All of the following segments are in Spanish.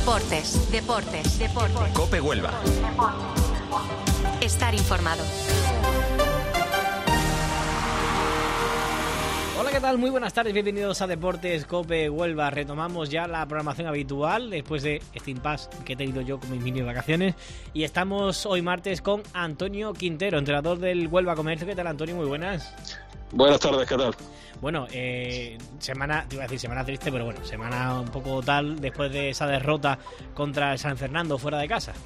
Deportes. COPE Huelva. Estar informado. Hola, ¿qué tal? Muy buenas tardes, bienvenidos a Deportes COPE Huelva. Retomamos ya la programación habitual después de este impasse que he tenido yo con mis mini vacaciones. Y estamos hoy martes con Antonio Quintero, entrenador del Huelva Comercio. ¿Qué tal, Antonio? Muy buenas. Buenas tardes, ¿qué tal? Bueno, semana triste, pero bueno, semana un poco tal después de esa derrota contra el San Fernando fuera de casa.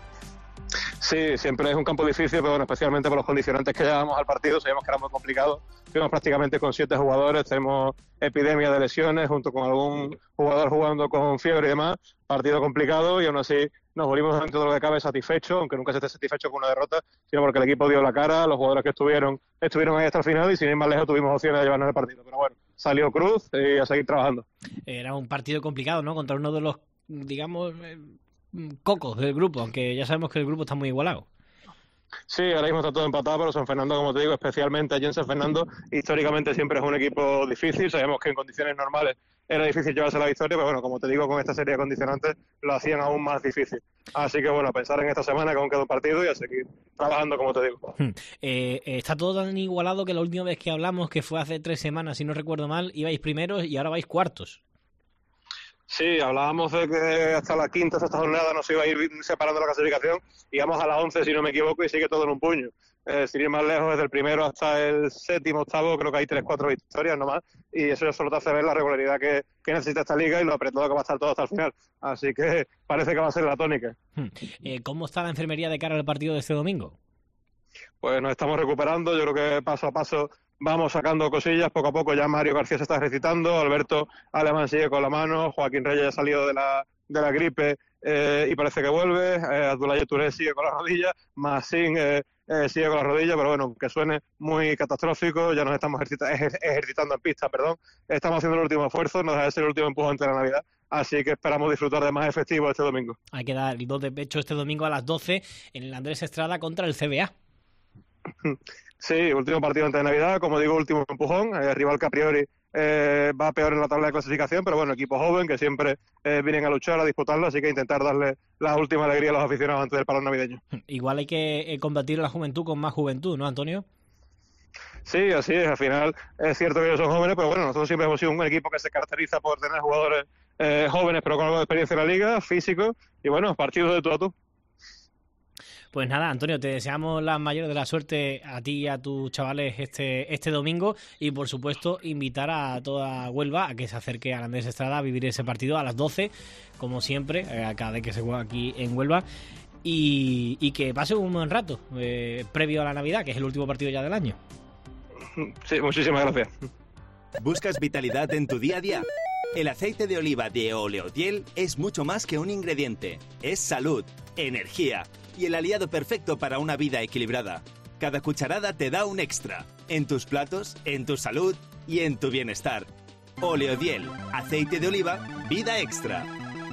Sí, siempre es un campo difícil, pero bueno, especialmente por los condicionantes que llevábamos al partido, sabíamos que era muy complicado. Fuimos prácticamente con 7 jugadores, tenemos epidemia de lesiones, junto con algún jugador jugando con fiebre y demás. Partido complicado y aún así nos volvimos dentro de lo que cabe satisfechos, aunque nunca se esté satisfecho con una derrota, sino porque el equipo dio la cara, los jugadores que estuvieron ahí hasta el final y sin ir más lejos tuvimos opciones de llevarnos el partido. Pero bueno, salió Cruz y a seguir trabajando. Era un partido complicado, ¿no? Contra uno de los, digamos, cocos del grupo, aunque ya sabemos que el grupo está muy igualado. Sí, ahora mismo está todo empatado, pero San Fernando, como te digo, especialmente allí en San Fernando, históricamente siempre es un equipo difícil. Sabemos que en condiciones normales era difícil llevarse la victoria, pero bueno, como te digo, con esta serie de condicionantes lo hacían aún más difícil. Así que bueno, a pensar en esta semana que aún queda un partido y a seguir trabajando, como te digo. Está todo tan igualado que la última vez que hablamos, que fue hace 3 semanas, si no recuerdo mal, ibais primeros y ahora vais cuartos. Sí, hablábamos de que hasta la quinta, hasta esta jornada nos iba a ir separando la clasificación, íbamos a la 11 si no me equivoco y sigue todo en un puño. Sin ir más lejos, desde el primero hasta el séptimo, octavo, creo que hay 3-4 victorias nomás, y eso solo te hace ver la regularidad que necesita esta liga y lo apretado que va a estar todo hasta el final. Así que parece que va a ser la tónica. ¿Cómo está la enfermería de cara al partido de este domingo? Pues nos estamos recuperando, yo creo que paso a paso vamos sacando cosillas, poco a poco. Ya Mario García se está ejercitando, Alberto Alemán sigue con la mano, Joaquín Reyes ha salido de la gripe y parece que vuelve, Abdoulaye Touré sigue con la rodilla, Massín sigue con la rodilla, pero bueno, que suene muy catastrófico, ya nos estamos ejercitando en pista, estamos haciendo el último esfuerzo, nos deja de ser el último empujón de la Navidad, así que esperamos disfrutar de más efectivo este domingo. Hay que dar el 2 de pecho este domingo a las 12 en el Andrés Estrada contra el CBA. Sí, último partido antes de Navidad, como digo, último empujón, rival que a priori va peor en la tabla de clasificación, pero bueno, equipo joven que siempre vienen a luchar, a disputarlo, así que intentar darle la última alegría a los aficionados antes del parón navideño. Igual hay que combatir la juventud con más juventud, ¿no, Antonio? Sí, así es, al final es cierto que ellos son jóvenes, pero bueno, nosotros siempre hemos sido un equipo que se caracteriza por tener jugadores jóvenes, pero con algo de experiencia en la liga, físicos, y bueno, partidos de tú a tú. Pues nada, Antonio, te deseamos la mayor de la suerte a ti y a tus chavales este domingo y, por supuesto, invitar a toda Huelva a que se acerque al Andrés Estrada a vivir ese partido a las 12, como siempre, cada vez que se juega aquí en Huelva, y que pase un buen rato previo a la Navidad, que es el último partido ya del año. Sí, muchísimas gracias. ¿Buscas vitalidad en tu día a día? El aceite de oliva de Oleodiel es mucho más que un ingrediente. Es salud, energía y el aliado perfecto para una vida equilibrada. Cada cucharada te da un extra. En tus platos, en tu salud y en tu bienestar. Oleodiel, aceite de oliva, vida extra.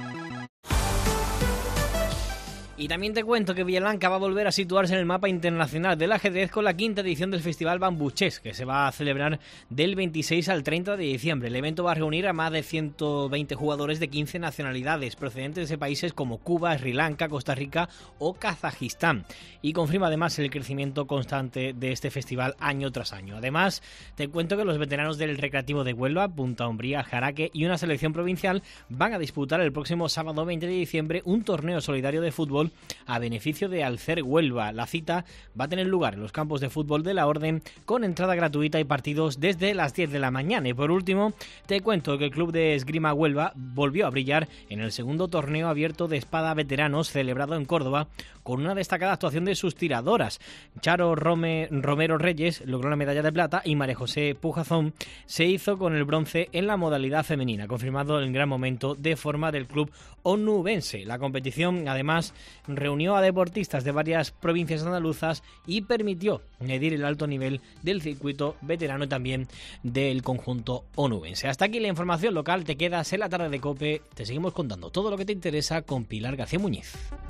Y también te cuento que Villalblanca va a volver a situarse en el mapa internacional del ajedrez con la 5ª edición del Festival Bambú Chess, que se va a celebrar del 26 al 30 de diciembre. El evento va a reunir a más de 120 jugadores de 15 nacionalidades, procedentes de países como Cuba, Sri Lanka, Costa Rica o Kazajistán. Y confirma además el crecimiento constante de este festival año tras año. Además, te cuento que los veteranos del Recreativo de Huelva, Punta Umbría, Jaraque y una selección provincial van a disputar el próximo sábado 20 de diciembre un torneo solidario de fútbol a beneficio de Alcer Huelva. La cita va a tener lugar en los campos de fútbol de la Orden con entrada gratuita y partidos desde las 10 de la mañana. Y por último, te cuento que el Club de Esgrima Huelva volvió a brillar en el segundo torneo abierto de espada veteranos celebrado en Córdoba con una destacada actuación de sus tiradoras. Charo Romero Reyes logró la medalla de plata y María José Pujazón se hizo con el bronce en la modalidad femenina, confirmando el gran momento de forma del club onubense. La competición además reunió a deportistas de varias provincias andaluzas y permitió medir el alto nivel del circuito veterano y también del conjunto onubense. Hasta aquí la información local, te quedas en la tarde de COPE, te seguimos contando todo lo que te interesa con Pilar García Muñiz.